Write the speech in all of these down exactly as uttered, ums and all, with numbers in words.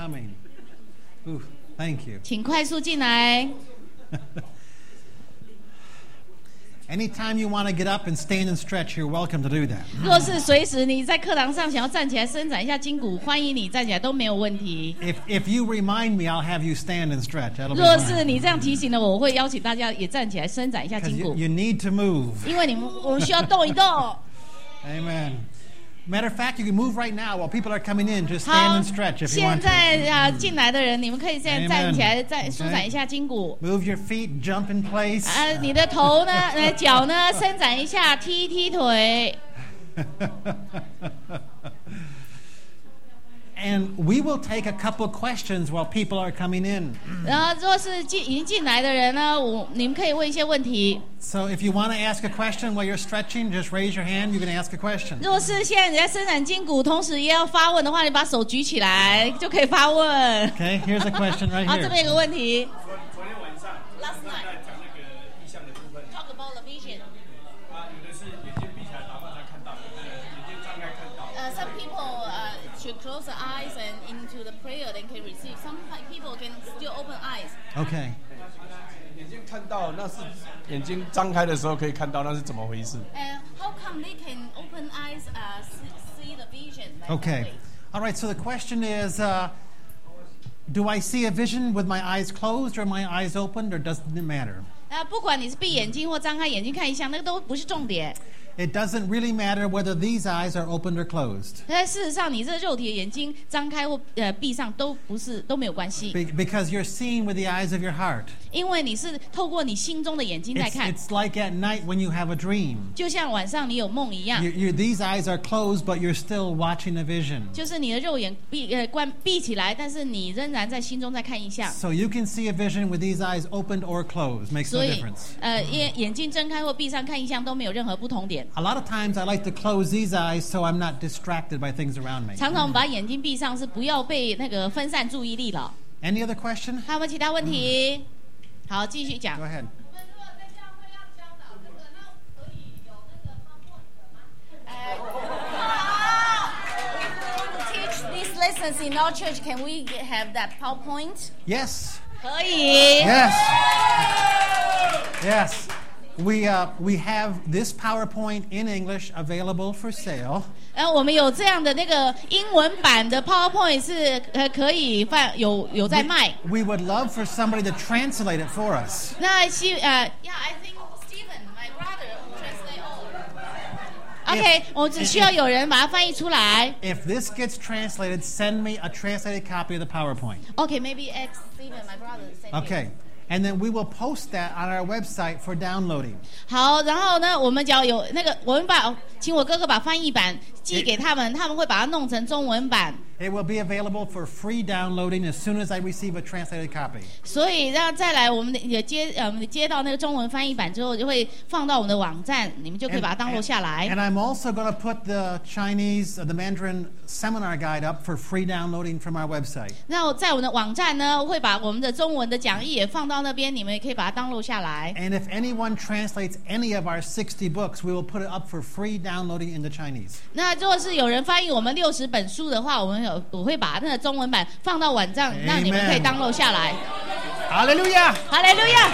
coming. Ooh, thank you. 请快速进来。 Anytime you want to get up and stand and stretch, you're welcome to do that. 若是随时你在课堂上想要站起来伸展一下筋骨，欢迎你站起来都没有问题。 If if you remind me, I'll have you stand and stretch. That'll be 若是 fine. 你这样提醒了我，我会邀请大家也站起来伸展一下 Because 筋 you, 骨， you need to move. 因为你们我们需要动一动。 Amen. Matter of fact, you can move right now while people are coming in. Just 好 stand and stretch if you 现 want 在 to. 啊进来的人，你们可以现在站起来， Amen. 再舒展一下筋骨。 Move your feet, jump in place. 啊，你的头呢，呃，脚呢，伸展一下，踢踢腿。 And we will take a couple questions while people are coming in. 然后，若是进已经进来的人呢，我你们可以问一些问题。 So if you want to ask a question while you're stretching, just raise your hand. You can ask a question. 若是现在你在伸展筋骨，同时也要发问的话，你把手举起来就可以发问。 Okay, here's a question right 好，这 here. 边有个问题。 昨天晚上 Last night 在讲那个意象的部分， Talk about the vision. 啊，有的是眼睛闭起来祷告才看到，有的眼睛张开看到。 Uh, some people uh, should close their eyes and into the prayer they can receive. Some people can still open eyes. Okay. 眼睛看到那是眼睛张开的时候可以看到，那是怎么回事？ And how come they can open eyes, uh, see, see the vision? Like that Okay. way? All right, so the question is, uh, do I see a vision with my eyes closed or my eyes opened, or doesn't it matter? 那不管你是闭眼睛或张开眼睛看一下，那个都不是重点。 It doesn't really matter whether these eyes are opened or closed. 但事实上，你这肉体的眼睛张开或呃闭上都不是都没有关系， Be- because you're seeing with the eyes of your heart. 因为你是透过你心中的眼睛在 It's, 看， it's like at night when you have a dream. 就像晚上你有梦一样 You, you, these eyes are closed, but you're still watching a vision. 就是你的肉眼闭呃关闭起来，但是你仍然在心中在看意象。 So you can see a vision with these eyes opened or closed. Makes no 所以 difference. 呃眼眼睛睁开或闭上看意象都没有任何不同点。 A lot of times I like to close these eyes so I'm not distracted by things around me. 常常我们把眼睛闭上是不要被那个分散注意力了。 Any other question? 还有没有其他问题？好，继续讲 Go。ahead. Teach these lessons in our church. Can we have that PowerPoint? Yes. 可以。 Yes. Yes. We uh, we have this PowerPoint in English available for sale. 然后我们有这样的那个英文版的 PowerPoint 是呃可以放有有在卖。 We would love for somebody to translate it for us. 那希呃，Yeah, I think Stephen, my brother, translate all. OK， 我只需要有人把它翻译出来。 If this gets translated, send me a translated copy of the PowerPoint. OK, maybe ask Stephen, my brother, send him. Okay. And then we will post that on our website for downloading. 好，然后呢，我们只要有那个，我们把请我哥哥把翻译版寄给他们，他们会把它弄成中文版。 It will be available for free downloading as soon as I receive a translated copy. 所以，让再来我们的也接呃，我们接到那个中文翻译版之后，就会放到我们的网站，你们就可以把它 download 下来。 and I'm also going to put the Chinese, uh, the Mandarin seminar guide up for free downloading from our website. 那在我们的网站呢，会把我们的中文的讲义也放到那边，你们也可以把它 download 下来。 And if anyone translates any of our sixty books, we will put it up for free downloading into Chinese. 那如果是有人翻译我们六十本书的话，我们有我会把那个中文版放到网站， Amen. 让你们可以 download 下来。 Hallelujah! 哈利路亚！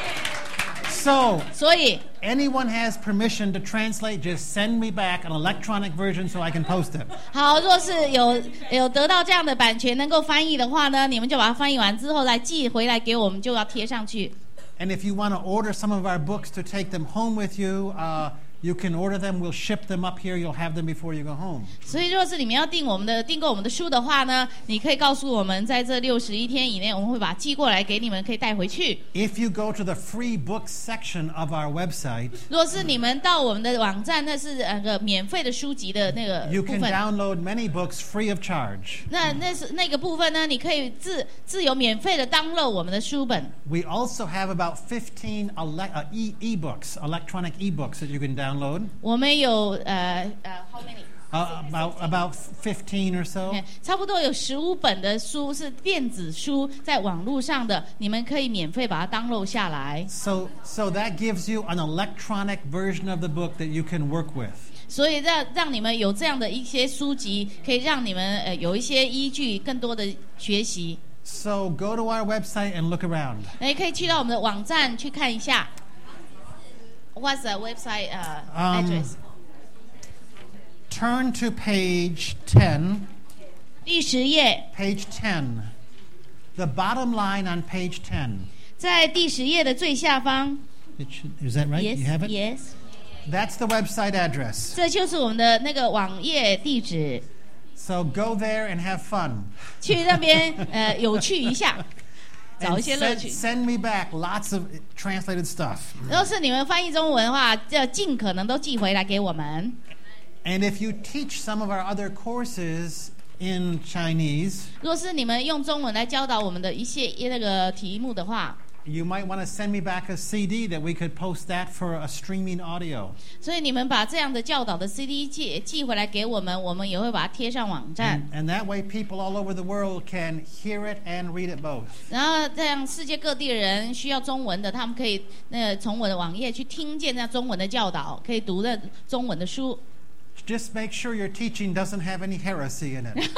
So, 所以 anyone has permission to translate, just send me back an electronic version so I can post it. 好，若是有有得到这样的版权能够翻译的话呢，你们就把它翻译完之后来寄回来给我们，就要贴上去。 And if you want to order some of our books to take them home with you, uh, you can order them. We'll ship them up here. You'll have them before you go home. 所以，若是你们要订我们的订购我们的书的话呢，你可以告诉我们，在这六十一天以内，我们会把它寄过来给你们，可以带回去。 If you go to the free books section of our website, 若是你们到我们的网站，那是那个免费的书籍的那个 you 部 can 分。 download many books free of charge. 那那是那个部分呢，你可以自自由免费的 download 我们的书本。 We also have about fifteen ele- uh, e- e-books, electronic e-books that you can download. 我们有呃呃 how many？ Uh, about about fifteen or so. 差不多有十五本的书是电子书，在网络上的，你们可以免费把它 download 下来。 So so that gives you an electronic version of the book that you can work with. 所以让让你们有这样的一些书籍，可以让你们呃有一些依据，更多的学习。 So go to our website and look around. 那也可以去到我们的网站去看一下。What's the website uh, Um, address? Turn to page ten. 第十页， Page ten. The bottom line on page ten. 在第十页的最下方。 It should, is that right? Yes, You have it? yes. That's the website address. 这就是我们的那个网页地址， So go there and have fun. 去那边呃有趣一下，找 And 一些乐 send, 趣。 send me back lots of translated stuff. 要是你们翻译中文的话，就尽可能都寄回来给我们。 And if you teach some of our other courses in Chinese, 若是你们用中文来教导我们的一些那个题目的话， you might want to send me back a C D that we could post that for a streaming audio. 所以你们把这样的教导的 C D 寄寄回来给我们，我们也会把它贴上网站。 And, and that way people all over the world can hear it and read it both. 然后这样世界各地的人需要中文的，他们可以那个从我的网页去听见那中文的教导，可以读的中文的书。 Just make sure your teaching doesn't have any heresy in it.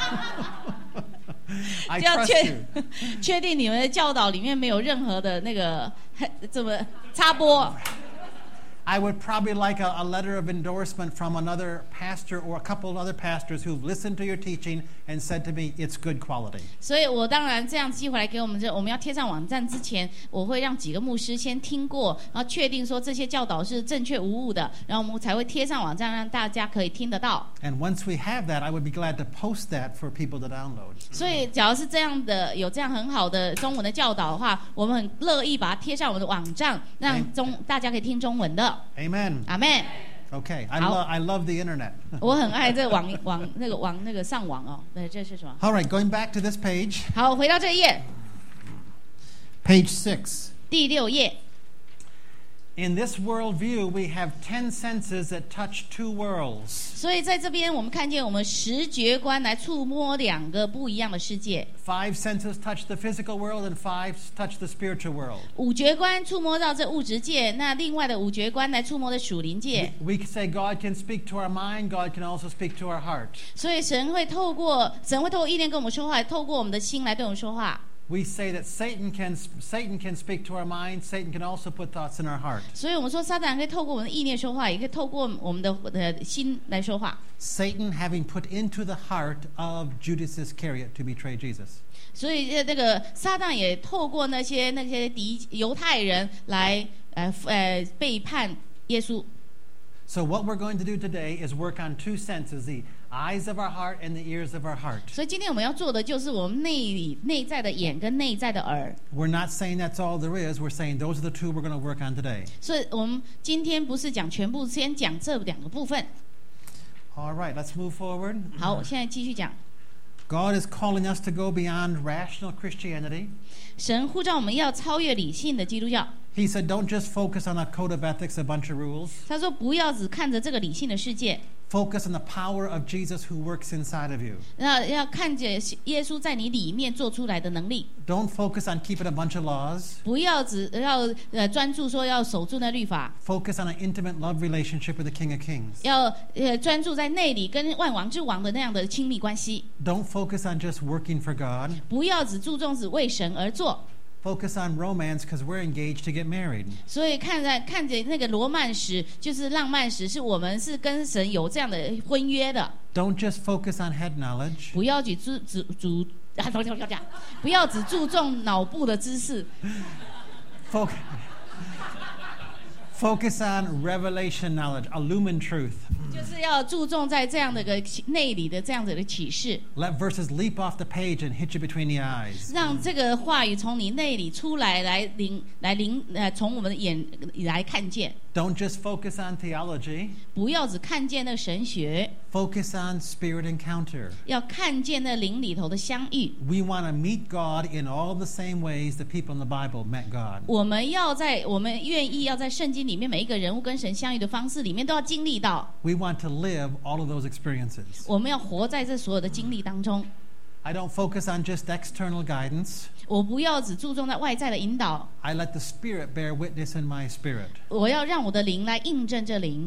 I 要 trust 确 you. 确定你们的教导里面没有任何的那个怎么插播。 I would probably like a, a letter of endorsement from another pastor or a couple of other pastors who've listened to your teaching and said to me, it's good quality. 所以我当然这样寄回来给我们，这我们要贴上网站之前，我会让几个牧师先听过，然后确定说这些教导是正确无误的，然后我们才会贴上网站，让大家可以听得到。 And once we have that, I would be glad to post that for people to download. 所以，假如是这样的，有这样很好的中文的教导的话，我们很乐意把它贴上我们的网站，让中大家可以听中文的。 Amen. 阿们。 Okay. I, How- lo- I love the internet. 我很爱这个网网那个网那个上网哦。对，这是什么？ All right, going back to this page, 好，回到这一页， page six. 第六页。 In this worldview, we have ten senses that touch two worlds. 所以在这边，我们看见我们十觉观来触摸两个不一样的世界。 Five senses touch the physical world and five touch the spiritual world. 五觉观触摸到这物质界，那另外的五觉观来触摸的属灵界。 We can say God can speak to our mind, God can also speak to our heart. 所以神会透过神会透过意念跟我们说话，透过我们的心来对我们说话。 We say that Satan can Satan can speak to our mind, Satan can also put thoughts in our heart. 所以我们说，撒旦可以透过我们的意念说话，也可以透过我们的呃心来说话。 Satan having put into the heart of Judas Iscariot to betray Jesus. 所以呃，那个撒旦也透过那些那些敌犹太人来呃呃背叛耶稣。 So what we're going to do today is work on two senses, the eyes of our heart and the ears of our heart. 所以今天我们要做的就是我们内里内在的眼跟内在的耳。 We're not saying that's all there is. We're saying those are the two we're going to work on today. 所以我们今天不是讲全部，先讲这两个部分。 All right, let's move forward. 好，我现在继续讲。 God is calling us to go beyond rational Christianity. 神呼召我们要超越理性的基督教。 He said, don't just focus on a code of ethics, a bunch of rules. 他说不要只看着这个理性的世界， Focus on the power of Jesus who works inside of you. 那要看着耶稣在你里面做出来的能力。 Don't focus on keeping a bunch of laws. 不要只要呃专注说要守住那律法， Focus on an intimate love relationship with the King of Kings. 要呃专注在内里跟万王之王的那样的亲密关系。 Don't focus on just working for God. 不要只注重只为神而做。 Focus on romance because we're engaged to get married. 所以看在看着那个罗曼史，就是浪漫史，是我们是跟神有这样的婚约的。 Don't just focus on head knowledge. 不要只注只主啊，不要只注重脑部的知识。 Focus. Focus on revelation knowledge, illumined truth. 就是要注重在这样的一个内里的这样子的启示， Let verses leap off the page and hit you between the eyes. 让这个话语从你内里出来，来领来领呃，从我们的眼来看见。 Don't just focus on theology. 不要只看见那神学， Focus on spirit encounter. 要看见那灵里头的相遇。 We want to meet God in all the same ways the people in the Bible met God. 我们要在我们愿意要在圣经里面每一个人物跟神相遇的方式里面都要经历到。 We want to live all of those experiences. 我们要活在这所有的经历当中。 I don't focus on just external guidance. 我不要只注重在外在的引导， I let the Spirit bear witness in my spirit. 我要让我的灵来印证这灵。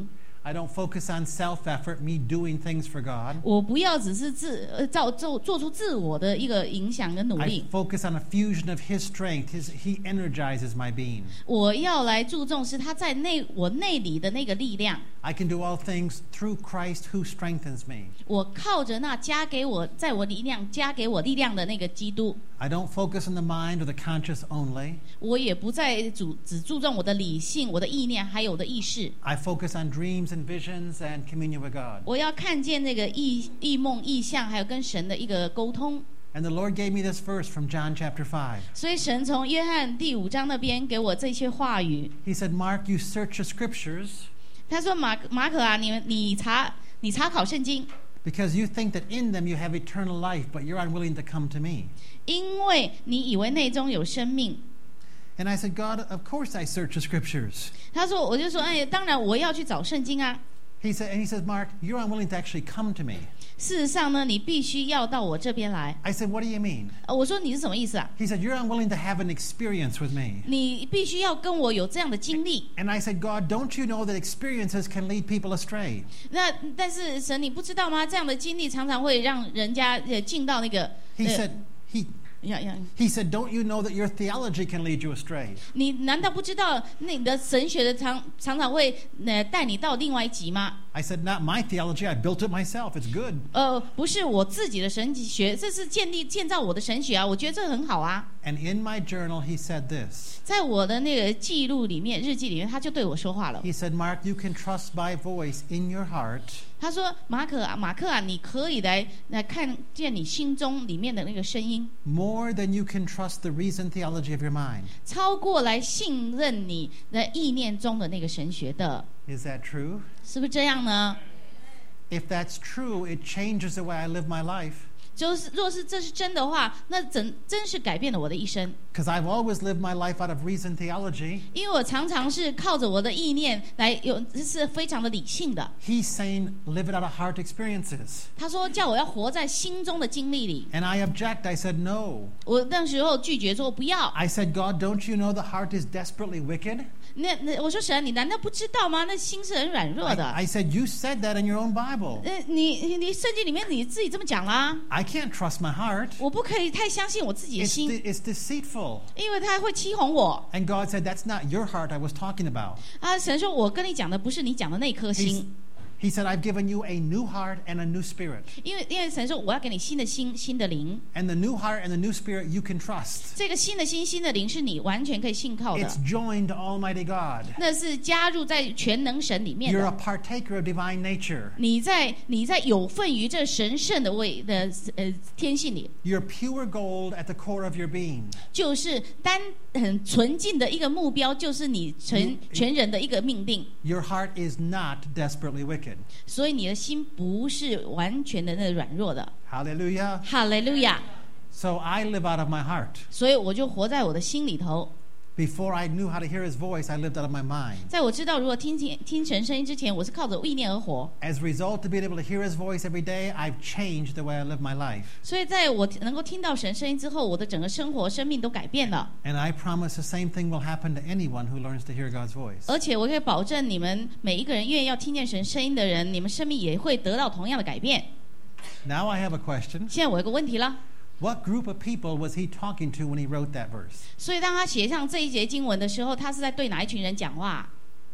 I don't focus on self-effort, me doing things for God. 我不要只是自呃造做做出自我的一个影响跟努 I 力， focus on a fusion of His strength. His, he energizes my being. 我要来注重是他在内我内里的那个力量。 I can do all things through Christ who strengthens me. 我靠着那加给我在我力量加给我力量的那个基督， I don't focus on the mind or the conscious only. 我也不再主只注重我的理性、我的意念还有我的意识。 I focus on dreams and visions and communion with God. 我要看见那个意意梦、意象，还有跟神的一个沟通。 And the Lord gave me this verse from John chapter five. 所以神从约翰第五章那边给我这些话语。 He said, Mark, you search the scriptures 他说马马可啊，你你查你查考圣经， because you think that in them you have eternal life, but you're unwilling to come to me. 因为你以为内中有生命。 And I said, God, of course I search the scriptures. 他说我就说哎，当然我要去找圣经啊。 He said, and he says, Mark, you're unwilling to actually come to me. 事实上呢，你必须要到我这边来。 I said, what do you mean? 呃我说你是什么意思啊？ He said, you're unwilling to have an experience with me. 你必须要跟我有这样的经历。 And I said, God, don't you know that experiences can lead people astray? 那但是神，你不知道吗？这样的经历常常会让人家呃进到那个 He 呃 said, he, 呀呀， he said, don't you know that your theology can lead you astray? 你难道不知道那你的神学的常常常会呃带你到另外一集吗？ I said, not my theology. I built it myself. It's good. 呃，不是我自己的神学，这是建立建造我的神学啊，我觉得这很好啊。 And in my journal, he said this. 在我的那个记录里面、日记里面，他就对我说话了。 He said, Mark, you can trust my voice in your heart 他说：“马可啊，马克啊，你可以来来看见你心中里面的那个声音， more than you can trust the reasoned theology of your mind. 超过来信任你的意念中的那个神学的， Is that true? 是不是这样呢？ If that's true, it changes the way I live my life. 就是若是这是真的话，那真真是改变了我的一生。 Because I've always lived my life out of reasoned theology. 因为我常常是靠着我的意念来有，是非常的理性的。 He's saying, live it out of heart experiences. 他说叫我要活在心中的经历里。 And I object. I said, no. 我那时候拒绝说不要。 I said, God, don't you know the heart is desperately wicked? 那那我说神，你难道不知道吗？那心是很软弱的。 I, I said, you said that in your own Bible. 呃，你你圣经里面你自己这么讲啦。 I can't trust my heart. 我不可以太相信我自己的 It's, 心， de- it's deceitful. 因为他会欺哄我。 And God said, that's not your heart I was talking about. 啊，神说，我跟你讲的不是你讲的那颗 He's, 心， he said, I've given you a new heart and a new spirit. 因为因为神说我要给你新的心、新的灵。 And the new heart and the new spirit you can trust. 这个新的心、新的灵是你完全可以信靠的 It's，joined to Almighty God. 那是加入在全能神里面 You're a 的。 partaker of divine nature. 你在你在有份于这神圣的位的呃天性里， You're pure gold at the core of your being. 就是单很纯净的一个目标，就是你全全人的一个命定。 Your heart is not desperately wicked. 所以你的心不是完全的那个软弱的。 Hallelujah. 哈利路亚！ So I live out of my heart. 所以我就活在我的心里头。 Before I knew how to hear his voice, I lived out of my mind. 在我知道如果听听听神声音之前，我是靠着意念而活。 As a result of being able to hear his voice every day, I've changed the way I live my life. 所以在我能够听到神声音之后，我的整个生活、生命都改变了。 And I promise the same thing will happen to anyone who learns to hear God's voice. 而且我可以保证，你们每一个人愿意要听见神声音的人，你们生命也会得到同样的改变。 Now I have a question. 现在我有个问题了， What group of people was he talking to when he wrote that verse? 所以当他写上这一节经文的时候，他是在对哪一群人讲话？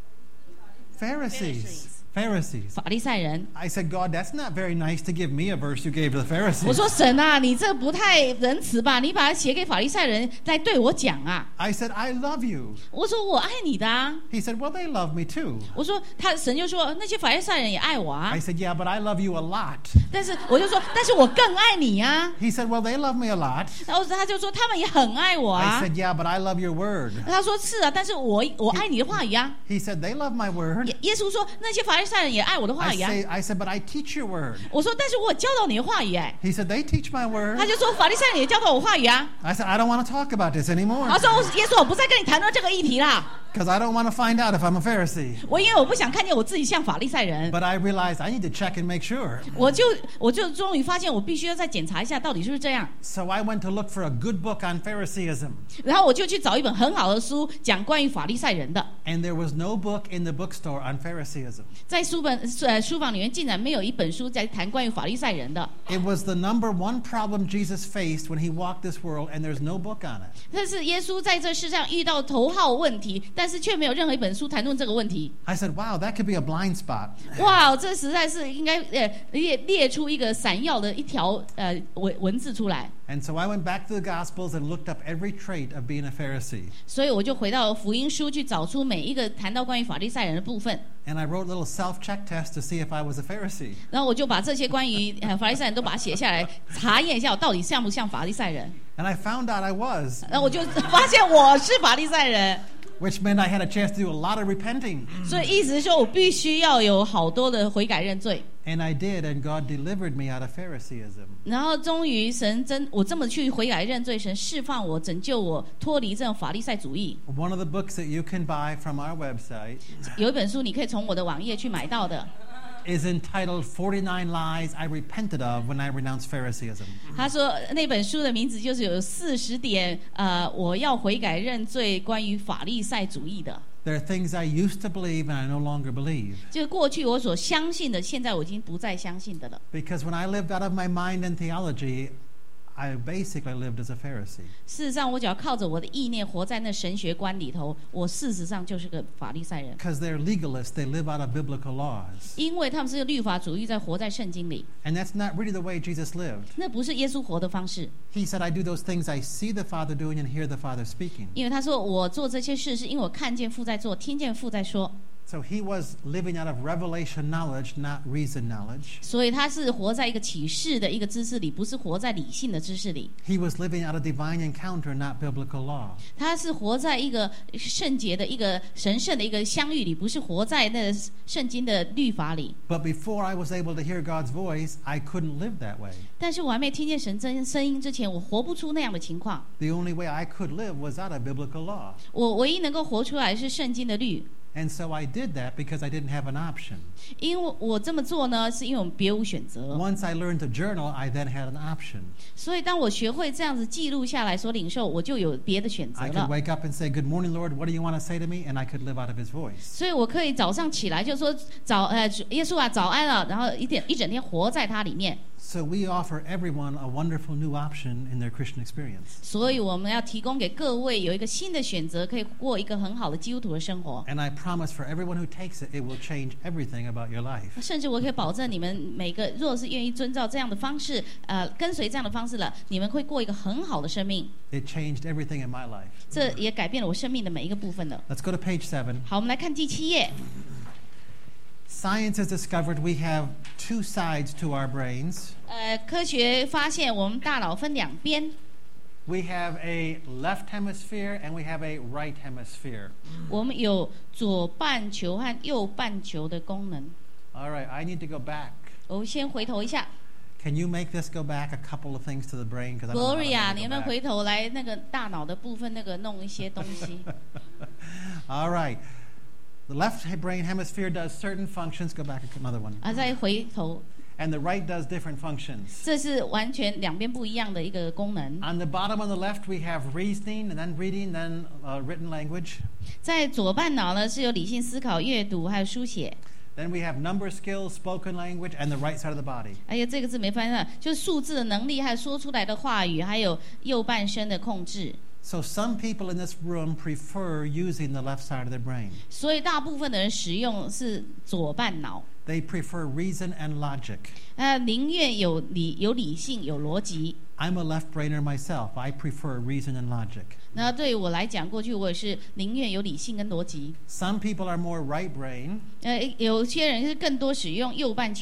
Pharisees. Pharisees. 法利赛人。 I said, God, that's not very nice to give me a verse you gave to the 我 Pharisees. 说神啊，你这不太仁慈吧？你把它写给法利赛人来对我讲啊。 I said, I love you. 我说我爱你的啊。 He said, well, they love me too. 我说他神就说那些法利赛人也爱我啊 I。said, yeah, but I love you a lot. 但是我就说，但是我更爱你啊。 He said, well, they love me a lot. 然后他就说他们也很爱我 I 啊。 said, yeah, but I love your word. 他说是啊，但是我我爱你的话语啊。 He said, they love my word. 耶耶稣说那些法利赛人也爱我的话 I 语啊。 say, I said, but I teach your word. 我说但是我有教导你的话语哎。 He said, they teach my word. 他就说法利赛人也教导我话语啊。 I said, I don't want to talk about this anymore. 他说耶稣我不再跟你谈论这个议题啦。 because I don't want to find out if I'm a Pharisee. 我因为我不想看见我自己像法利赛人， But I realized I need to check and make sure. 我就我就终于发现我必须要再检查一下到底是不是这样。 So I went to look for a good book on Phariseeism. 然后我就去找一本很好的书，讲关于法利赛人的。 And there was no book in the bookstore on Phariseeism. 在书本呃书房里面竟然没有一本书在谈关于法利赛人的。 It was the number one problem Jesus faced when he walked this world, and there's no book on it. 但是耶稣在这世上遇到头号问题，但是却没有任何一本书谈论这个问题。 I said, wow, that could be a blind spot. 哇，这实在是应该呃列列出一个闪耀的一条呃文文字出来。 And so I went back to the Gospels and looked up every trait of being a Pharisee. 所以我就回到福音书去找出每一个谈到关于法利赛人的部分。 And I wrote a little self-check test to see if I was a Pharisee. 然后我就把这些关于呃法利赛人都把它写下来，查验一下我到底像不像法利赛人。 And I found out I was, 然后我就发现我是法利赛人， which meant I had a chance to do a lot of repenting. 所以意思是说我必须要有好多的悔改认罪。 And I did, and God delivered me out of Phariseeism. 然后终于神真我这么去悔改认罪，神释放我，拯救我，脱离这种法利赛主义。 One of the books that you can buy from our website 有一本书你可以从我的网页去买到的， is entitled forty-nine Lies I Repented of When I Renounced Phariseeism. 他说那本书的名字就是有四十点呃我要悔改认罪关于法利赛主义的。 There are things I used to believe and I no longer believe. 就是过去我所相信的，现在我已经不再相信的了。 Because when I lived out of my mind and theology, I basically lived as a Pharisee. 事实上，我只要靠着我的意念活在那神学观里头，我事实上就是个法利赛人。 Because they're legalists, they live out of biblical laws. 因为他们是律法主义，在活在圣经里， And that's not really the way Jesus lived. 那不是耶稣活的方式。 He said, I do those things I see the Father doing and hear the Father speaking. 因为他说我做这些事，是因为我看见父在做，听见父在说。 So he was living out of revelation knowledge, not reason knowledge. 所以他是活在一个启示的一个知识里，不是活在理性的知识里。 He was living out of divine encounter, not biblical law. 他是活在一个圣洁的一个神圣的一个相遇里，不是活在那圣经的律法里。 But before I was able to hear God's voice, I couldn't live that way. 但是我还没听见神真声音之前，我活不出那样的情况。 The only way I could live was out of biblical law. 我唯一能够活出来是圣经的律。 And so I did that because I didn't have an option. 因为我这么做呢，是因为我们别无选择。 Once I learned to journal, I then had an option. 所以当我学会这样子记录下来所领受，我就有别的选择 I could 了。 wake up and say, Good morning, Lord. What do you want to say to me? And I could live out of his voice. 所以我可以早上起来就说早呃耶稣啊早安了，然后一点一整天活在他里面。 So we offer everyone a wonderful new option in their Christian experience. 所以我们要提供给各位有一个新的选择，可以过一个很好的基督徒的生活。 And I promise for everyone who takes it, it will change everything about your life. 甚至我可以保证你们每个，若是愿意遵照这样的方式，呃，跟随这样的方式了，你们会过一个很好的生命。 It changed everything in my life. 这也改变了我生命的每一个部分了。 Let's go to page seven. 好，我们来看第七页。 Science has discovered we have two sides to our brains. 呃，科学发现我们大脑分两边， We have a left hemisphere and we have a right hemisphere. 我们有左半球和右半球的功能。 All right, I need to go back. 我先回头一下 Can you make this go back a couple of things to the brain? Because I don't know how to ，Gloria， make 你 it 们 go 回 back. 头来那个大脑的部分，那个弄一些东西。 All right. The left brain hemisphere does certain functions. Go back another one. 啊，再回头， And the right does different functions. 这是完全两边不一样的一个功能。 On the bottom on the left, we have reasoning, and then reading, then uh, written language. 在左半脑呢是有理性思考、阅读还有书写， Then we have number skills, spoken language, and the right side of the body. 还有这个字没翻上，就是数字的能力，还有说出来的话语，还有右半身的控制。 So some people in this room prefer using the left side of their brain. 所以大部分的人使用是左半脑， They prefer reason and logic. 呃，宁愿有理有理性有逻辑。 I'm a left brainer myself. I prefer reason and logic. 那对于我来讲，过去我也是宁愿有理性跟逻辑。 Some people are more right brain. 呃，有些人是更多使用右半球。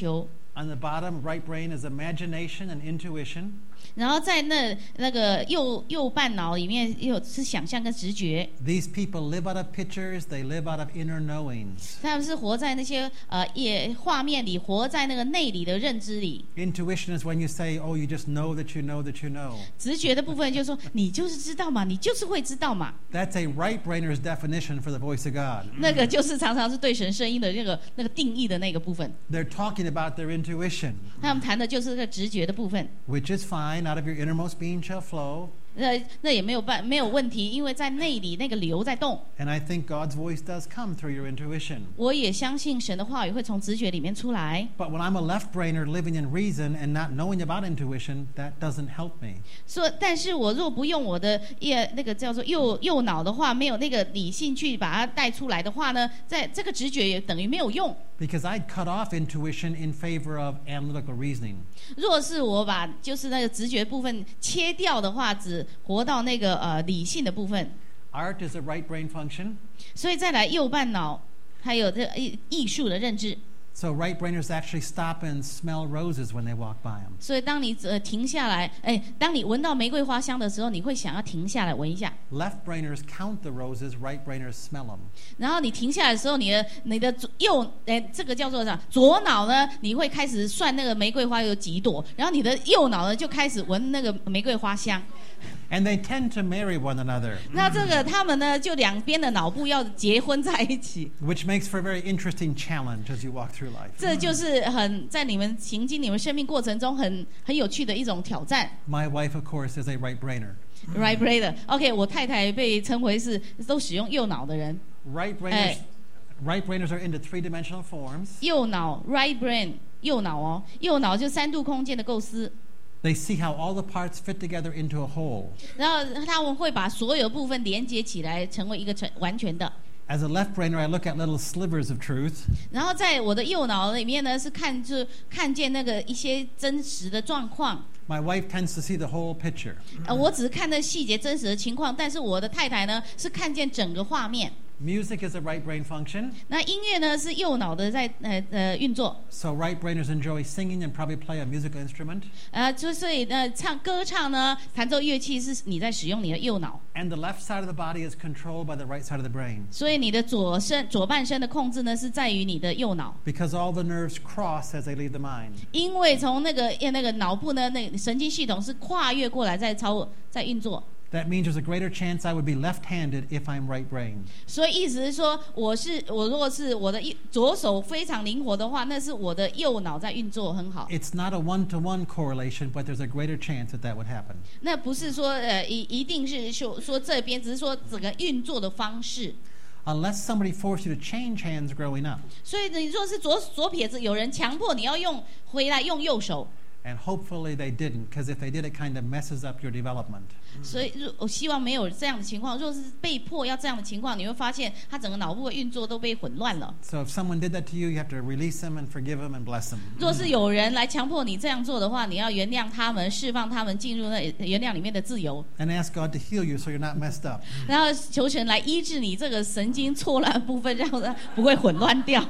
On the bottom, right brain is imagination and intuition. 然后在那那个右右半脑里面有是想象跟直觉。 These people live out of pictures, they live out of inner knowings. 他们是活在那些呃也画面里，活在那个内里的认知里。 Intuition is when you say, oh, you just know that you know that you know. 直觉的部分就是说，你就是知道嘛，你就是会知道嘛。 That's a right brainer's definition for the voice of God. 那个就是常常是对神声音的那个那个定义的那个部分。 They're talking about their intuition, 他们谈的就是这个直觉的部分。 which is fine. Out of your innermost being shall flow. 那那也没有办没有问题，因为在内里那个流在动。 And I think God's voice does come through your intuition. 我也相信神的话语会从直觉里面出来。 But when I'm a left brainer living in reason and not knowing about intuition, that doesn't help me. 说，但是我若不用我的也那个叫做右右脑的话，没有那个理性去把它带出来的话呢，在这个直觉也等于没有用。 Because I'd cut off intuition in favor of analytical reasoning. 若是我把就是那个直觉部分切掉的话，只活到那个呃理性的部分。 Art is a right brain function. 所以再来右半脑，还有这艺艺术的认知。 So right brainers actually stop and smell roses when they walk by them. 所以当你呃停下来，哎，当你闻到玫瑰花香的时候，你会想要停下来闻一下。 Left brainers count the roses, right brainers smell them. 然后你停下来的时候，你的你的左右，哎，这个叫做啥？左脑呢，你会开始算那个玫瑰花有几朵，然后你的右脑呢就开始闻那个玫瑰花香。 And they tend to marry one another, 那这个他们呢，就两边的脑部要结婚在一起， which makes for a very interesting challenge as you walk through life. 这就是很在你们行经你们生命过程中很很有趣的一种挑战。 My wife, of course, is a right brainer. Right brainer. OK， 我太太被称为是都使用右脑的人。 Right brainers, 哎 right brainers are into three-dimensional forms. 右脑 right brain 右脑哦，右脑就三度空间的构思。 They see how all the parts fit together into a whole. 然后他们会把所有部分连接起来，成为一个成完全的。 As a left brainer, I look at little slivers of truth. 然后在我的右脑里面呢，是看就看见那个一些真实的状况。 My wife tends to see the whole picture. 呃，我只是看那细节真实的情况，但是我的太太呢是看见整个画面。 Music is a right brain function. 那音乐呢是右脑的在呃呃运作。 So right brainers enjoy singing and probably play a musical instrument. 呃，就所以呢，唱歌唱呢，弹奏乐器是你在使用你的右脑。 And the left side of the body is controlled by the right side of the brain. 所以你的左身左半身的控制呢，是在于你的右脑。 Because all the nerves cross as they leave the mind. 因为从那个那个脑部呢，那个神经系统是跨越过来在操在运作。 That means there's a greater chance I would be left-handed if I'm right-brained. 所以意思是说，我是我如果是我的左手非常灵活的话，那是我的右脑在运作很好。 It's not a one-to-one correlation, but there's a greater chance that that would happen. 那不是说呃一一定是说说这边，只是说整个运作的方式。 Unless somebody forced you to change hands growing up. 所以你若是左左撇子，有人强迫你要用回来用右手。 And hopefully they didn't, because if they did, it kind of messes up your development. 所以我希望没有这样的情况。若是被迫要这样的情况，你会发现他整个脑部的运作都被混乱了。 So if someone did that to you, you have to release them and forgive them and bless them. 若是有人来强迫你这样做的话，你要原谅他们，释放他们，进入那原谅里面的自由， And ask God to heal you so you're not messed up. 然后求神来医治你这个神经错乱的部分，让它不会混乱掉。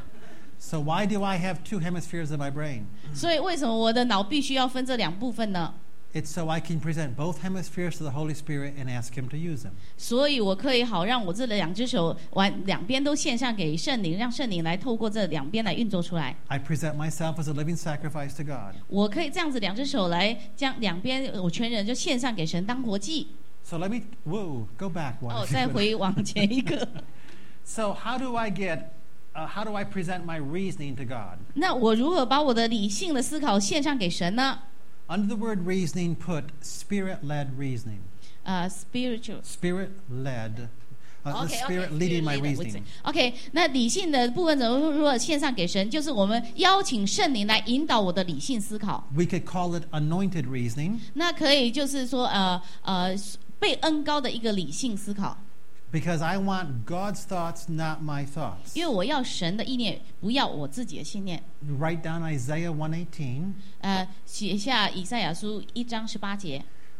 So why do I have two hemispheres of my brain? 所以为什么我的脑必须要分这两部分呢？ It's so I can present both hemispheres to the Holy Spirit and ask Him to use them. 所以我可以好让我这两只手完两边都献上给圣灵，让圣灵来透过这两边来运作出来。 I present myself as a living sacrifice to God. 我可以这样子两只手来将两边我全人就献上给神当活祭。 So let me, whoa, go back one. 哦，再回往前一个。 So how do I get, uh, how do I present my reasoning to God? 那我如何把我的理性的思考献上给神呢？ Under the word reasoning, put spirit-led reasoning. 呃、uh, ，spiritual。 Spirit-led. Uh, the OK Spirit OK leading my reasoning. OK， 那理性的部分怎么如何献上给神？就是我们邀请圣灵来引导我的理性思考。 We could call it anointed reasoning. 那可以就是说，呃呃，被恩膏的一个理性思考。 Because I want God's thoughts, not my thoughts. 因为我要神的意念，不要我自己的信念。 Write down Isaiah one eighteen. 呃，写下以赛亚书一章十八节。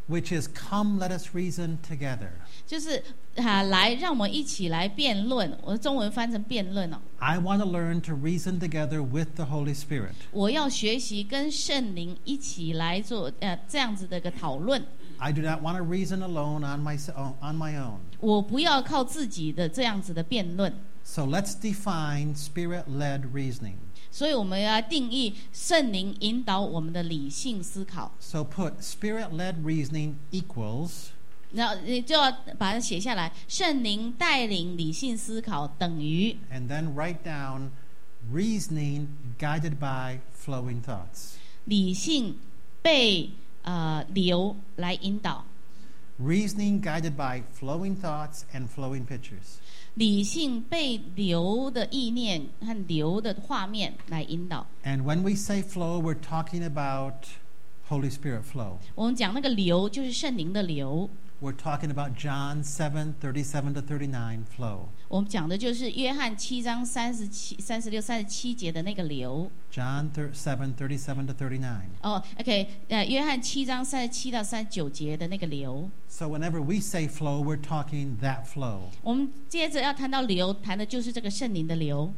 which is come, let us reason together. 就是啊，来让我们一起来辩论。我的中文翻成辩论哦。 I want to learn to reason together with the Holy Spirit. 我要学习跟圣灵一起来做呃这样子的一个讨论。 I do not want to reason alone on my on my own. 我不要靠自己的这样子的辩论。 So let's define spirit-led reasoning. 所以我们要定义圣灵引导我们的理性思考。 So put spirit-led reasoning equals. 然后你就要把它写下来，圣灵带领理性思考等于。 And then write down reasoning guided by flowing thoughts. 理性被呃流来引导。 Reasoning guided by flowing thoughts and flowing pictures. 理性被流的意念和流的画面来引导。 And when we say flow, we're talking about Holy Spirit flow. 我们讲那个流就是圣灵的流。 We're talking about John seven thirty-seven to thirty-nine flow. 我们讲的就是约翰七章三十七、三十六、三十七节的那个流。 John seven thirty-seven to thirty-nine. 哦 ，OK， 呃，约翰七章三十七到三十九节的那个流。 So whenever we say flow, we're talking that flow. 我们接着要谈到流，谈的就是这个圣灵的流。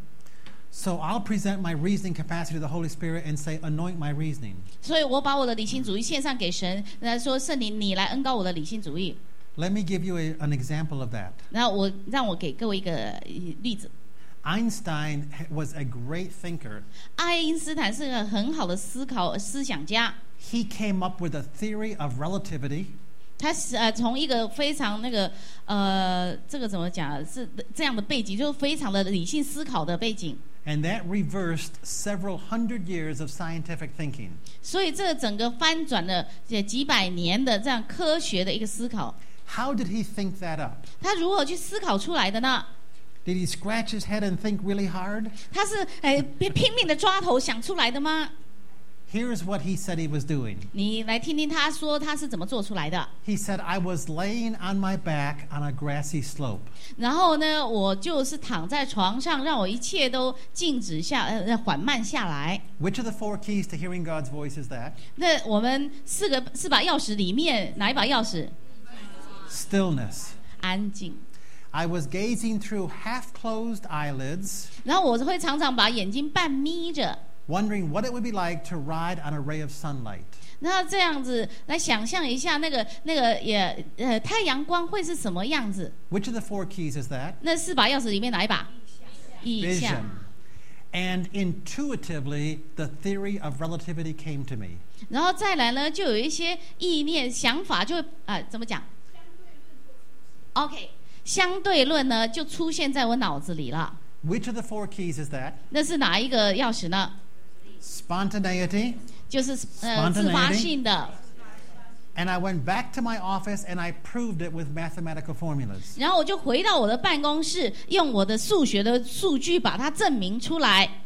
So I'll present my reasoning capacity to the Holy Spirit and say, anoint my reasoning. 所以我把我的理性主义献上给神，来说圣灵，你来恩膏我的理性主义。 Let me give you a, an example of that. 然后我让我给各位一个例子。 Einstein was a great thinker. 爱因斯坦是个很好的思考思想家。 He came up with a theory of relativity. 他是呃从一个非常那个呃这个怎么讲是这样的背景，就是非常的理性思考的背景。 And that reversed several hundred years of scientific thinking. 所以这整个翻转了几百年的这样科学的一个思考。 How did he think that up? 他如何去思考出来的呢？ Did he scratch his head and think really hard? 他是哎拼命的抓头想出来的吗？ Here's what he said he was doing. 你来听听他说他是怎么做出来的。 He said, I was laying on my back on a grassy slope. 然后呢，我就是躺在床上，让我一切都静止下，呃，缓慢下来。 Which of the four keys to hearing God's voice is that? 那我们四个四把钥匙里面，哪一把钥匙？ Stillness. 安静。 I was gazing through half-closed eyelids, 然后我会常常把眼睛半眯着。 wondering what it would be like to ride on a ray of sunlight. 那这样子来想象一下，那个那个也呃太阳光会是什么样子？ Which of the four keys is that? 那四把钥匙里面哪一把？意象。 Vision. And intuitively, the theory of relativity came to me. 然后再来呢，就有一些意念、想法就，就啊、呃、怎么讲 ？OK， 相对论呢就出现在我脑子里了。 Which of the four keys is that? 那是哪一个钥匙呢？ Spontaneity. 就是呃自发性的。 And I went back to my office and I proved it with mathematical formulas. 然后我就回到我的办公室，用我的数学的数据把它证明出来。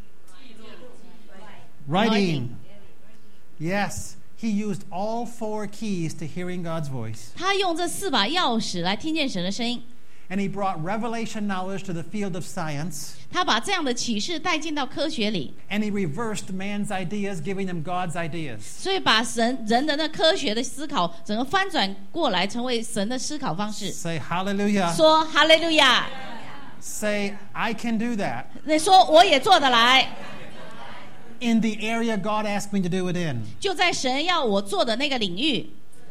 Writing. Yes, he used all four keys to hearing God's voice. 他用这四把钥匙来听见神的声音。 And he brought revelation knowledge to the field of science. 他把这样的启示带进到科学里。 And he reversed man's ideas, giving them God's ideas. 所以把神人的那科学的思考整个翻转过来，成为神的思考方式。 Say hallelujah. 说哈利路亚。 Say, I can do that. 你说我也做得来。 In the area God asked me to do it in. 就在神要我做的那个领域。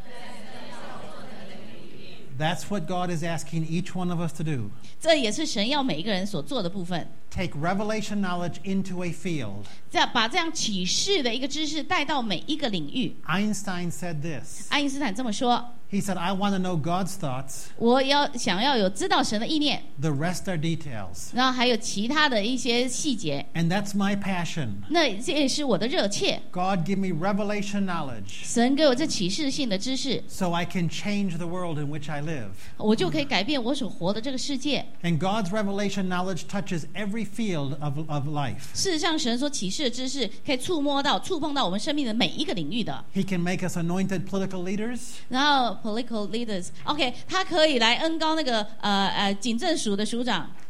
That's what God is asking each one of us to do. 这也是神要每一个人所做的部分。 Take revelation knowledge into a field. 再把这样启示的一个知识带到每一个领域。 Einstein said this. 爱因斯坦这么说。 He said, I want to know God's thoughts. 我要想要有知道神的意念。 The rest are details. 然后还有其他的一些细节。 And that's my passion. 那这也是我的热切。 God, give me revelation knowledge. 神给我这启示性的知识。 So I can change the world in which I live. 我就可以改变我所活的这个世界。 And God's revelation knowledge touches every field of, of life. 事实上，神所启示的知识可以触摸到、触碰到我们生命的每一个领域的。 He can make us anointed political leaders. 然后 political leaders，OK，、okay, 他可以来恩膏那个呃呃警政署的署长。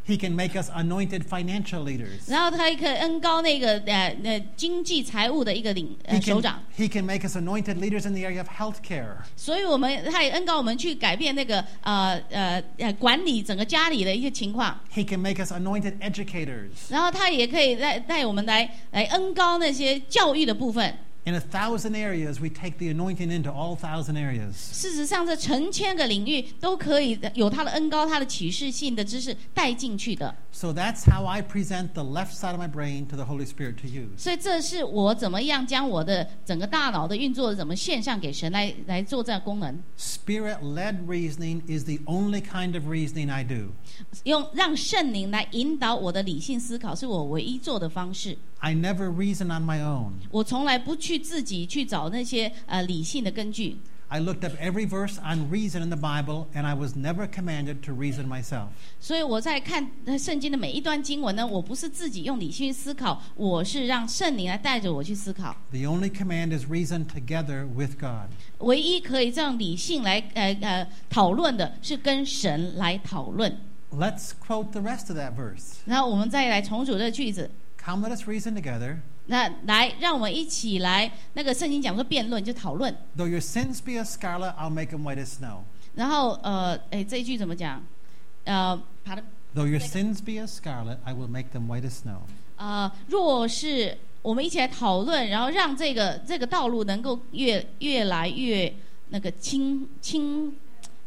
He can make us anointed financial leaders. 然后他也可以恩高那个呃呃经济财务的一个领呃 He 首 can, 长， he can make us anointed leaders in the area of healthcare. 所以我们他也恩高我们去改变那个呃呃呃管理整个家里的一些情况， He can make us anointed educators. 然后他也可以带带我们来来恩高那些教育的部分。 In a thousand areas, we take the anointing into all thousand areas. 事实上，这成千个领域都可以有他的恩高、他的启示性的知识带进去的。 So that's how I present the left side of my brain to the Holy Spirit to use. 所以这是我怎么样将我的整个大脑的运作怎么献上给神来来做这样功能。 Spirit-led reasoning is the only kind of reasoning I do. 用让圣灵来引导我的理性思考，是我唯一做的方式。 I never reason on my own. 我从来不去自己去找那些呃理性的根据。 I looked up every verse on reason in the Bible, and I was never commanded to reason myself. 所以我在看圣经的每一段经文呢，我不是自己用理性去思考，我是让圣灵来带着我去思考。 The only command is reason together with God. 唯一可以这样理性来呃呃讨论的是跟神来讨论。 Let's quote the rest of that verse. 然后我们再来重组这个句子。 Come, let us reason together. 那来，让我们一起来，那个圣经讲说辩论就讨论。 Though your sins be as scarlet, I'll make them white as snow. 然后呃，哎，这一句怎么讲？呃，好的。 Though your sins be as scarlet, I will make them white as snow. 呃，若是我们一起来讨论，然后让这个这个道路能够越越来越那个清清。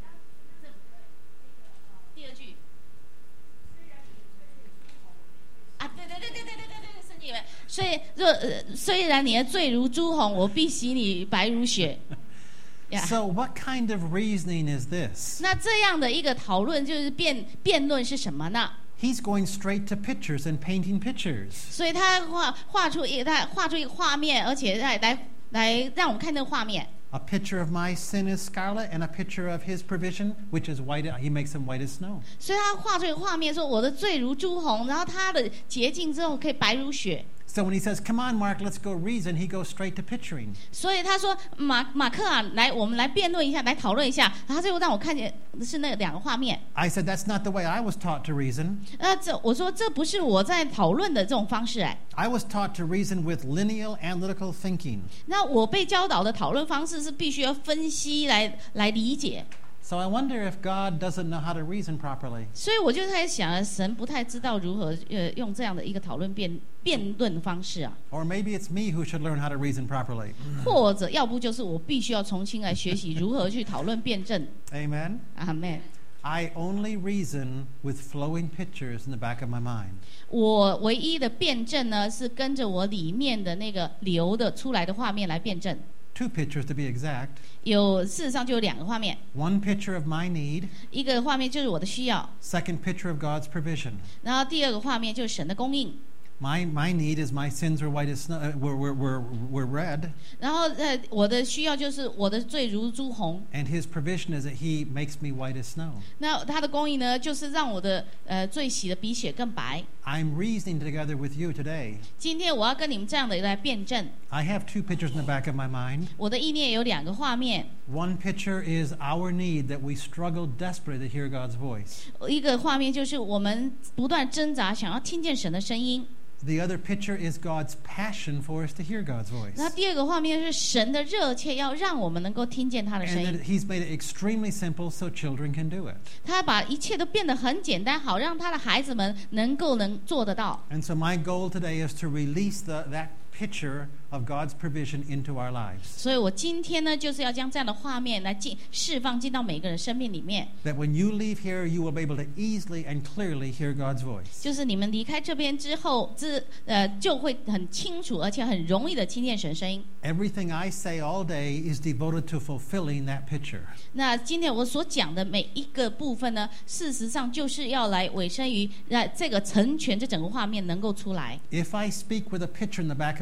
第二句。啊，对对对对对对对对，圣经里面，所以若、呃、虽然你的罪如朱红，我必洗你白如雪。Yeah. So what kind of reasoning is this? 那这样的一个讨论就是辩辩论是什么呢？ He's going straight to pictures and painting pictures. 所以他画画出一他画出一个画面，而且来来来让我们看那个画面。 A picture of my sin is scarlet, and a picture of his provision, which is white. He makes them white as snow. 所以他画出一个画面，说我的罪如朱红，然后他的洁净之后可以白如雪。 So when he says, "Come on, Mark, let's go reason," he goes straight to picturing. 所以他说马马克啊，来我们来辩论一下，来讨论一下。然后他就让我看见是那两个画面。 I said, "That's not the way I was taught to reason. 那这我说这不是我在讨论的这种方式哎。 I was taught to reason with lineal analytical thinking." 那我被教导的讨论方式是必须要分析来来理解。 So I wonder if God doesn't know how to reason properly. 所以我就在想，神不太知道如何呃用这样的一个讨论辩辩论的方式啊， Or maybe it's me who should learn how to reason properly. 或者要不就是我必须要重新来学习如何去讨论辩证。 Amen. 阿们。 I only reason with flowing pictures in the back of my mind. 我唯一的辩证呢，是跟着我里面的那个流的出来的画面来辩证。 Two pictures to be exact. 有事实上就有两个画面， One picture of my need. 一个画面就是我的需要， Second picture of God's provision. 然后第二个画面就是神的供应。 My my need is my sins were white as snow. Uh, were, were were were red, 然后呃，我的需要就是我的罪如朱红， and His provision is that He makes me white as snow. 那他的供应呢，就是让我的呃罪洗的比雪更白。 I'm reasoning together with you today. 今天我要跟你们这样的来辩证。 I have two pictures in the back of my mind. 我的意念有两个画面， One picture is our need that we struggle desperately to hear God's voice. 一个画面就是我们不断挣扎，想要听见神的声音。 The other picture is God's passion for us to hear God's voice. 那第二个画面是神的热切，要让我们能够听见他的声 And 音 that。He's made it extremely simple so children can do it. 他把一切都变得很简单，好让他的孩子们能够能做得到。 And so my goal today is to release the, that picture of God's provision into our lives. 所以我今天呢，就是要将这样的画面来进释放进到每个人生命里面。 That when you leave here, you will be able to easily and clearly hear God's voice. 就是你们离开这边之后，之呃就会很清楚，而且很容易的听见神声音。 Everything I say all day is devoted to fulfilling that picture. 那今天我所讲的每一个部分呢，事实上就是要来委身于让这个成全这整个画面能够出来。 If I speak with a picture in the back of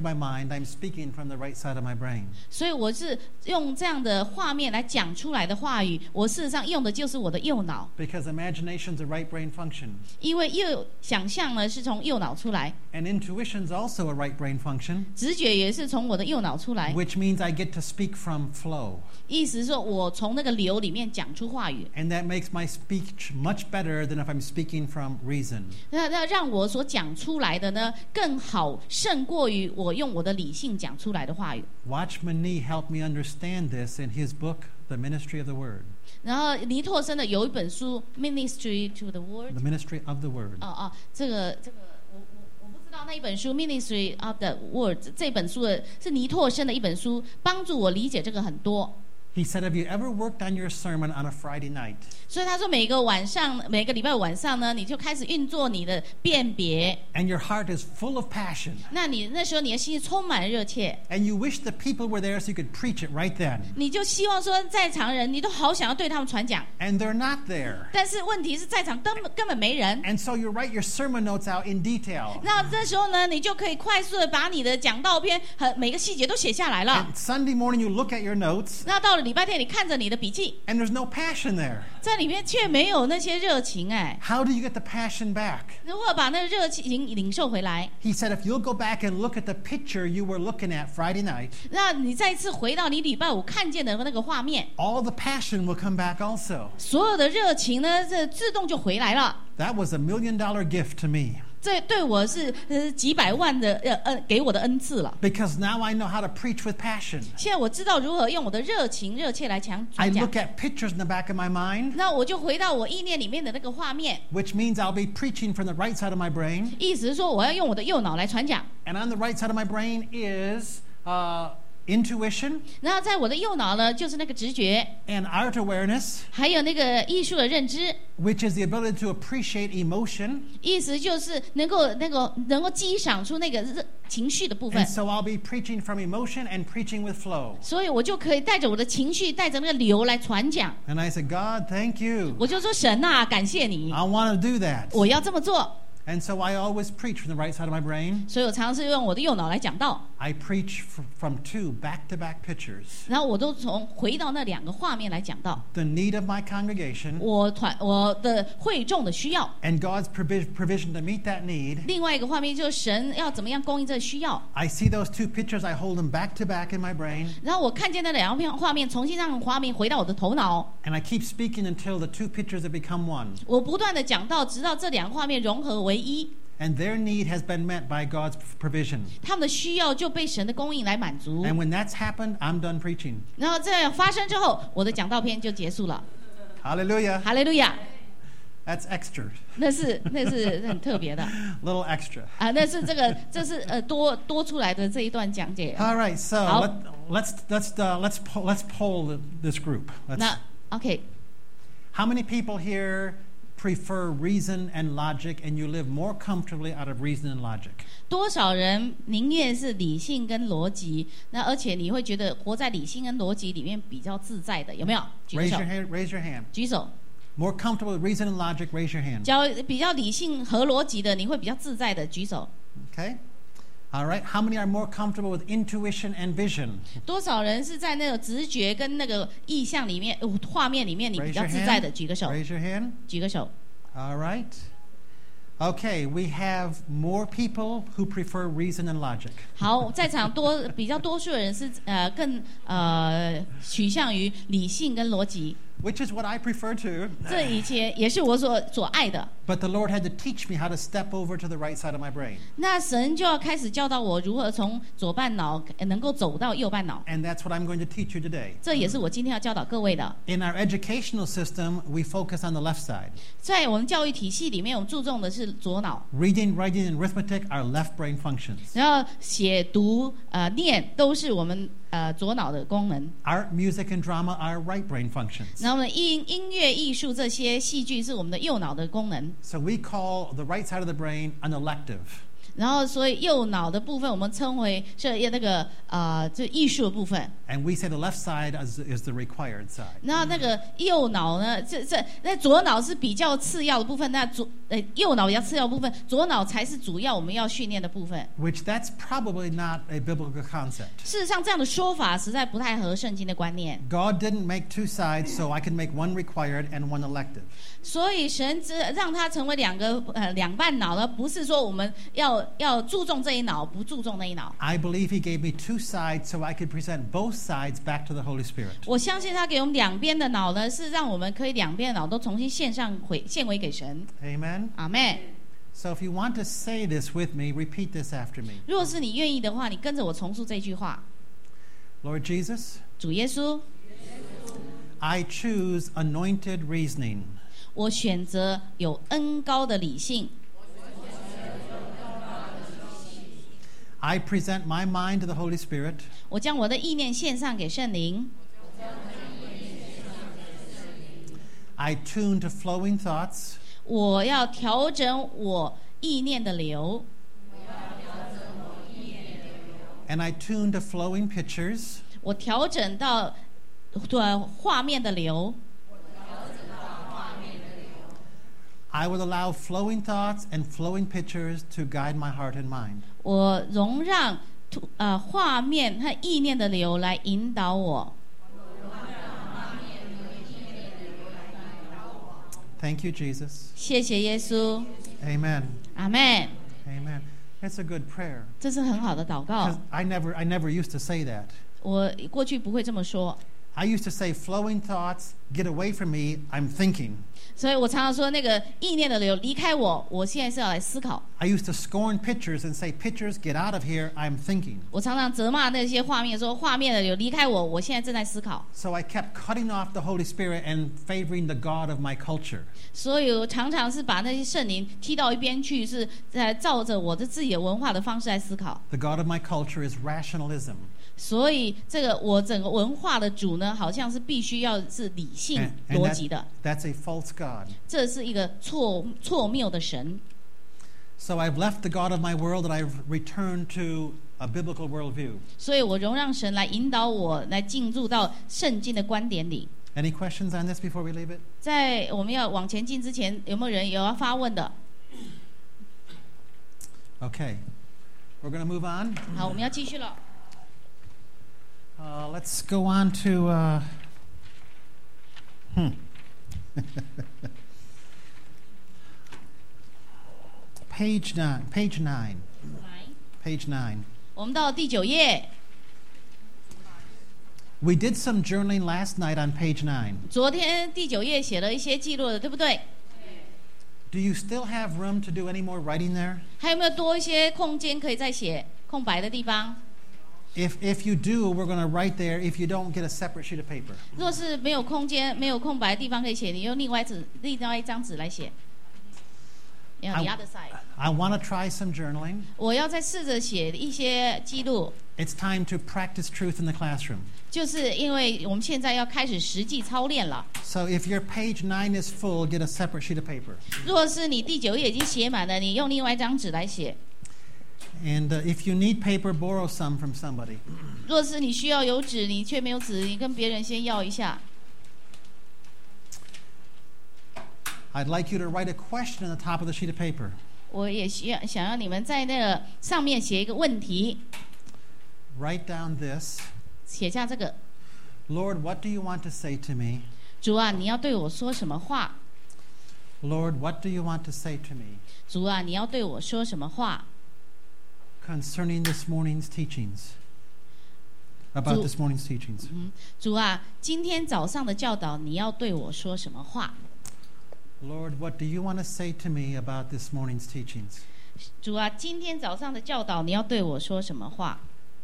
my mind, I'm speaking from the right side of my brain. 所以我是用这样的画面来讲出来的话语，我事实上用的就是我的右脑。 Because imagination is a right brain function. 因为右想象呢是从右脑出来， And intuition is also a right brain function. 直觉也是从我的右脑出来。 Which means I get to speak from flow. 意思是说我从那个流里面讲出话语。 And that makes my speech much better than if I'm speaking from reason. 那那让我所讲出来的呢更好，胜过于我用我的理性讲出来的话语。 Watchman Nee helped me understand this in his book, The Ministry of the Word. 然后尼拓森的有一本书《Ministry to the Word》。 The Ministry of the Word. 哦哦，这个这个我我我不知道那一本书《Ministry of the Word》这本书的是尼拓森的一本书，帮助我理解这个很多。 He said, have you ever worked on your sermon on a Friday night? 所以他说，每个晚上，每个礼拜五晚上呢，你就开始运作你的辨别。 And your heart is full of passion. 那你那时候你的心充满热切。 And you wish the people were there so you could preach it right then. 你就希望说，在场人你都好想要对他们传讲。 And they're not there. 但是问题是在场根本根本没人。 And so you write your sermon notes out in detail. 那这时候呢，你就可以快速的把你的讲道篇和每个细节都写下来了。 And Sunday morning you look at your notes. 那到了礼拜天，你看着你的笔记。 And there's no passion there. 在里面却没有那些热情哎。 How do you get the passion back? 如何把那个热情领受回来？ He said, if you'll go back and look at the picture you were looking at Friday night, 那你再一次回到你礼拜五看见的那个画面， all the passion will come back also. 所有的热情呢，这自动就回来了。 That was a million dollar gift to me. 这对我是呃几百万的呃呃给我的恩赐了。 Because now I know how to preach with passion. 现在我知道如何用我的热情热切来讲 I 传讲 look。at pictures in the back of my mind, 那我就回到我意念里面的那个画面， which means I'll be preaching from the right side of my brain. 意思是说我要用我的右脑来传讲。 And on the right side of my brain is uh, intuition 然后在我的右脑呢，就是那个直觉， and art awareness, 还有那个艺术的认知。 which is the ability to appreciate emotion. 意思就是能够那个能够激赏出那个热情绪的部分 And，so I'll be preaching from emotion and preaching with flow. 所以我就可以带着我的情绪，带着那个流来传讲。 And I said, God, thank you. 我就说神啊，感谢你， I want to do that. 我要这么做。 And so I always preach from the right side of my brain. 所以我常常是用我的右脑来讲道， I preach f- from two back-to-back pictures. 然后我都从回到那两个画面来讲道。 The need of my congregation 我团我的会众的需要， and God's provi- provision to meet that need. 另外一个画面就是神要怎么样供应这个需要。 I see those two pictures, I hold them back-to-back in my brain. 然后我看见那两个画面，重新让画面回到我的头脑。 And I keep speaking until the two pictures have become one. 我不断的讲到，直到这两个画面融合为一， And their need has been met by God's provision. 他们的需要就被神的供应来满足。 And when that's happened, I'm done preaching. 然后这样发生之后，我的讲道篇就结束了。 Hallelujah. 哈利路亚！ That's extra. 那是那是很特别的 Little extra. 啊，那是这个这是呃多多出来的这一段讲解。 All right, so How- let, let's let's uh, let's po- let's poll this group. Let's, 那 OK， how many people here prefer reason and logic, and you live more comfortably out of reason and logic? 多少人宁愿是理性跟逻辑？那而且你会觉得活在理性跟逻辑里面比较自在的，有没有？举个 Raise 手 your，hand. Raise your hand. 举手。 More comfortable with reason and logic. Raise your hand. 只要比较理性和逻辑的，你会比较自在的，举手。 Okay. All right. How many are more comfortable with intuition and vision? 多少人是在那个直觉跟那个意象里面、呃画面里面，你比 Raise 较 your 自在 hand. 的，举个手， Raise your hand. 举个手。 All right. Okay, we have more people who prefer reason and logic. 好，在场多比较多数的人是呃更呃取向于理性跟逻辑， Which is what I prefer to. 这以前也是我所所爱的。 But the Lord had to teach me how to step over to the right side of my brain. 那神就要开始教导我如何从左半脑呃能够走到右半脑， And that's what I'm going to teach you today. 这也是我今天要教导各位的。 In our educational system, we focus on the left side. 在我们教育体系里面，我们注重的是左脑， Reading, writing, and arithmetic are left brain functions. 然后写读呃念都是我们呃左脑的功能。 Art, music, and drama are right brain functions. 然后呢，音音乐、艺术这些戏剧是我们的右脑的功能。 So we call the right side of the brain an elective. 然后所以右脑的部分我们称为是那个呃这艺术的部分。 And we say the left side is, is the required side. 那那个右脑呢？这这那左脑是比较次要的部分，那左呃右脑比较次要的部分，左脑才是主要我们要训练的部分。 Which that's probably not a biblical concept. 事实上，这样的说法实在不太合圣经的观念。 God didn't make two sides so I can make one required and one elective. 所以神只让它成为两个呃两半脑呢，不是说我们要要注重这一脑，不注重那一脑。 I believe He gave me two sides so I could present both sides back to the Holy Spirit. 我相信他给我们两边的脑呢，是让我们可以两边的脑都重新献上回献回给神。 Amen. 阿们。 So if you want to say this with me, repeat this after me. 如果是你愿意的话，你跟着我重述这句话。 Lord Jesus, 主耶稣， I choose anointed reasoning. 我选择有恩膏的理性。 I present my mind to the Holy Spirit. 我将我的意念献上给圣灵。 I tune to flowing thoughts. 我要调整我意念的流。 And I tune to flowing pictures. 我调整到对画面的流。 I will allow flowing thoughts and flowing pictures to guide my heart and mind. 我容让呃画面和意念的流来引导我。 Thank you, Jesus. 谢谢耶稣。 Amen. 阿们。 Amen. It's a good prayer. 这是很好的祷 'Cause 告。 I never, I never used to say that. 我过去不会这么说。 I used to say, flowing thoughts, get away from me, I'm thinking. 所以我常常说那个意念的流离开我，我现在是要来思考。 I used to scorn pictures and say, pictures, get out of here, I'm thinking. 我常常责骂那些画面，说画面的流离开我，我现在正在思考。 So I kept cutting off the Holy Spirit and favoring the God of my culture. 所以我常常是把那些圣灵踢到一边去，是在照着我的自己的文化的方式来思考。 The God of my culture is rationalism. 所以这个我整个文化的主呢，好像是必须要是理性 And, and 逻 that- 辑的， that's a false God. 这是一个错错谬的神。 So I've left the God of my world and I've returned to a biblical worldview. 所以我容让神来引导我，来进入到圣经的观点里。 Any questions on this before we leave it? 在我们要往前进之前，有没有人有要发问的？ Okay. We're going to move on. 好，我们要继续了。 Uh, let's go on to... Uh, hmm. Page nine. Page nine. Page nine. 我们到第九页， We did some journaling last night on page nine. 昨天第九页写了一些记录的，对不对？ Do you still have room to do any more writing there? 还有没有多一些空间可以再写空白的地方？ If, if you do, we're going to write there. If you don't, get a separate sheet of paper. 若是没有空间、没有空白的地方可以写，你用另外纸、另外一张纸来写。You know, the I- other side. I want to try some journaling. 我要再试着写一些记录， It's time to practice truth in the classroom. 就是因为我们现在要开始实际操练了。 So if your page nine is full, get a separate sheet of paper. 若是你第九页已经写满了，你用另外一张纸来写。 And uh, if you need paper, borrow some from somebody. 若是你需要有纸，你却没有纸，你跟别人先要一下。 I'd like you to write a question on the top of the sheet of paper. 我也需要想要你们在那个上面写一个问题， Write down this. 写下这个。 Lord, what do you want to say to me? 主啊，你要对我说什么话？ Lord, what do you want to say to me 主啊，你要对我说什么话？ concerning this morning's teachings? About Ju- this morning's teachings. 主啊，今天早上的教导，你要对我说什么话？ Lord, what do you want to say to me about this morning's teachings? 主啊，今天早上的教导，你要对我说什么话？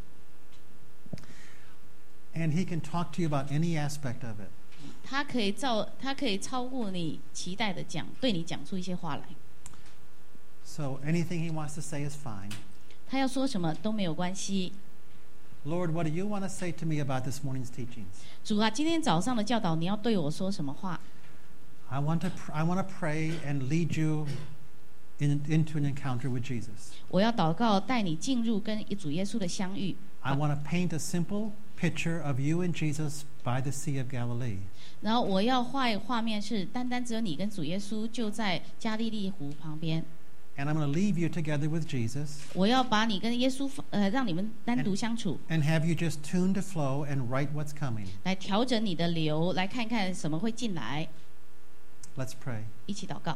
And he can talk to you about any aspect of it. 他可以照，他可以超过你期待的讲，对你讲出一些话来。 So anything he wants to say is fine. 他要说什么都没有关系。 Lord, what do you want to say to me about this morning's teachings? 主啊，今天早上的教导，你要对我说什么话？ I want to pr- I want to pray and lead you in, into an encounter with Jesus. 我要祷告，带你进入跟主耶稣的相遇。 I want to paint a simple picture of you and Jesus by the Sea of Galilee. 然后我要画一个画面是单单只有你跟主耶稣就在加利利湖旁边。 And I'm going to leave you together with Jesus 我要把你跟耶稣呃让你们单独相处， and have you just tune to flow and write what's coming. 来调整你的流，来看看什么会进来。 Let's pray. 一起祷告。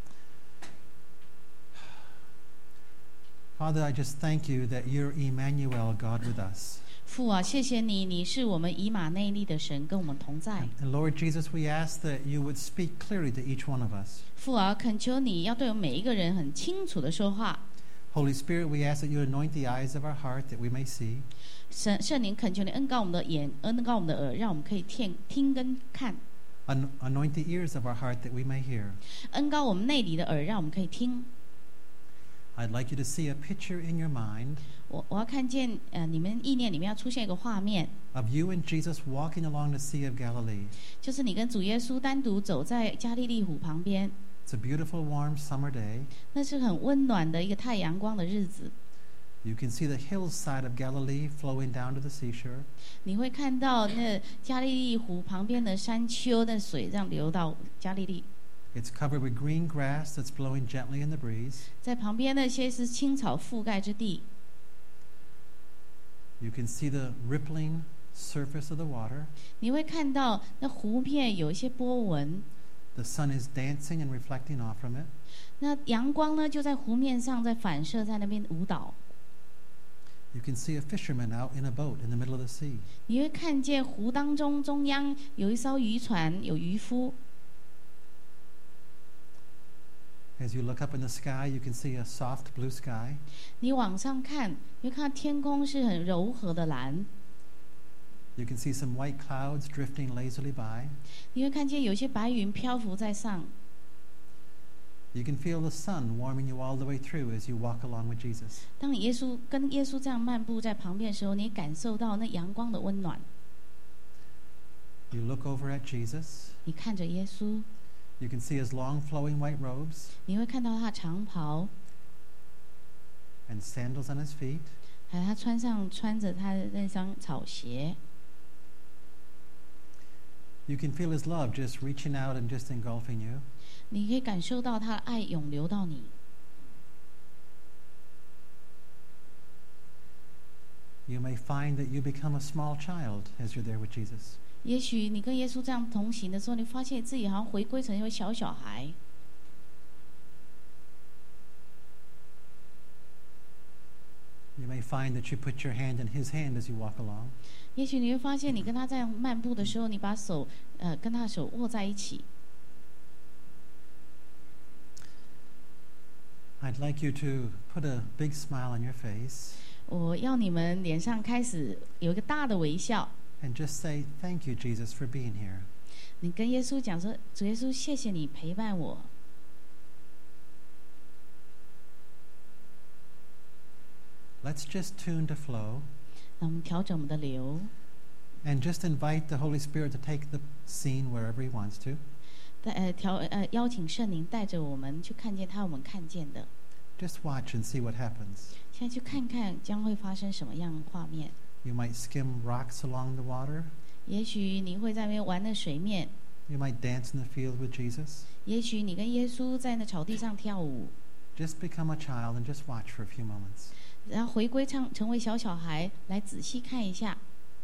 Father, I just thank you that you're Emmanuel, God with us. 父啊，谢谢你，你是我们以马内利的神，跟我们同在。 And Lord Jesus, we ask that you would speak clearly to each one of us. 父啊，恳求你要对我们每一个人很清楚的说话。 Holy Spirit, we ask that you anoint the eyes of our heart that we may see. 神圣灵，恳求你恩膏我们的眼，恩膏我们的耳，让我们可以听听跟看。 An- anoint the ears of our heart that we may hear. 恩膏我们内里的耳，让我们可以听。 I'd like you to see a picture in your mind 我我要看见呃，你们意念里面要出现一个画面， of you and Jesus walking along the Sea of Galilee. 就是你跟主耶稣单独走在加利利湖旁边。 It's a beautiful, warm summer day. 那是很温暖的一个太阳光的日子。 You can see the hillside of Galilee flowing down to the seashore. 你会看到那加利利湖旁边的山丘，那水这样流到加利利。 It's covered with green grass that's blowing gently in the breeze. 在旁边那些是青草覆盖之地。 You can see the rippling surface of the water. 你会看到那湖面有一些波纹。 The sun is dancing and reflecting off from it. 那阳光呢，就在湖面上在反射，在那边舞蹈。 You can see a fisherman out in a boat in the middle of the sea. 你会看见湖当中中央有一艘渔船，有渔夫。 As you look up in the sky, you can see a soft blue sky. 你往上看，你会看到天空是很柔和的蓝。 You can see some white clouds drifting lazily by. 你会看见有些白云漂浮在上。 You can feel the sun warming you all the way through as you walk along with Jesus. 当你耶稣跟耶稣这样漫步在旁边的时候，你感受到那阳光的温暖。 You look over at Jesus. 你看着耶稣， You can see his long flowing white robes 你会看到他长袍， and sandals on his feet. 还有他穿上穿着他的那双草鞋。 You can feel his love just reaching out and just engulfing you. 你可以感受到他的爱涌流到你。 You may find that you become a small child as you're there with Jesus. 也许你跟耶稣这样同行的时候，你发现自己好像回归成一位小小孩。 You may find that you put your hand in his hand as you walk along. 也许你会发现，你跟他这样漫步的时候，你把手呃跟他的手握在一起。 I'd like you to put a big smile on your face 我要你们脸上开始有一个大的微笑。 and just say, "Thank you, Jesus, for being here." 你跟耶稣讲说：“主耶稣，谢谢你陪伴我。” Let's just tune to flow 那我们调整我们的流， and just invite the Holy Spirit to take the scene wherever he wants to. 带呃调呃邀请圣灵带着我们去看见他我们看见的。 Just watch and see what happens. 现在去看看将会发生什么样的画面。 You might skim rocks along the water. 也许你会在那边玩那水面， You might dance in the field with Jesus. 也许你跟耶稣在那草地上跳舞， Just become a child and just watch for a few moments. 然后回归成成为小小孩，来仔细看一下。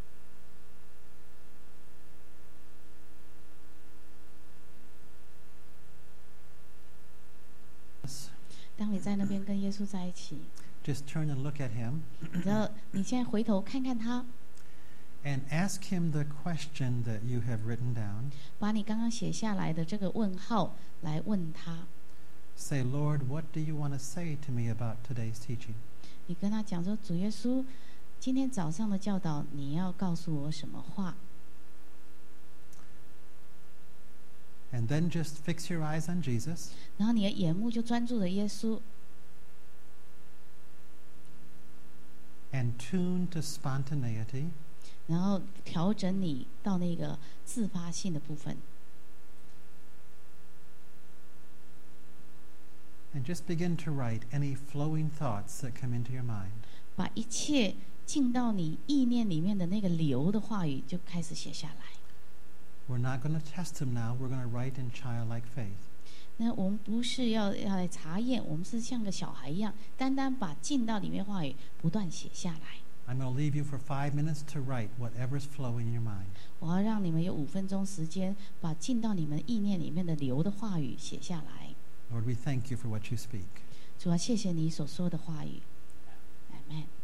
当你在那边跟耶稣在一起， Just turn and look at him 你知道，你现在回头看看他， and ask him the question that you have written down. 把你刚刚写下来的这个问号来问他。 Say, "Lord, what do you want to say to me about today's teaching?" 你跟他讲说：“主耶稣，今天早上的教导，你要告诉我什么话？” And then just fix your eyes on Jesus 然后你的眼目就专注着耶稣， and tune to spontaneity 然后调整你到那个自发性的部分， And just begin to write any flowing thoughts that come into your mind. 把一切进到你意念里面的那个流的话语就开始写下来。 We're not going to test them now. We're going to write in childlike faith. 那我们不是要要来查验，我们是像个小孩一样，单单把进到里面话语不断写下来。 I'm going to leave you for five minutes to write whatever's flowing in your mind. 我要让你们有五分钟时间，把进到你们意念里面的流的话语写下来。 Lord, we thank you for what you speak. 主啊，谢谢你所说的话语。Amen。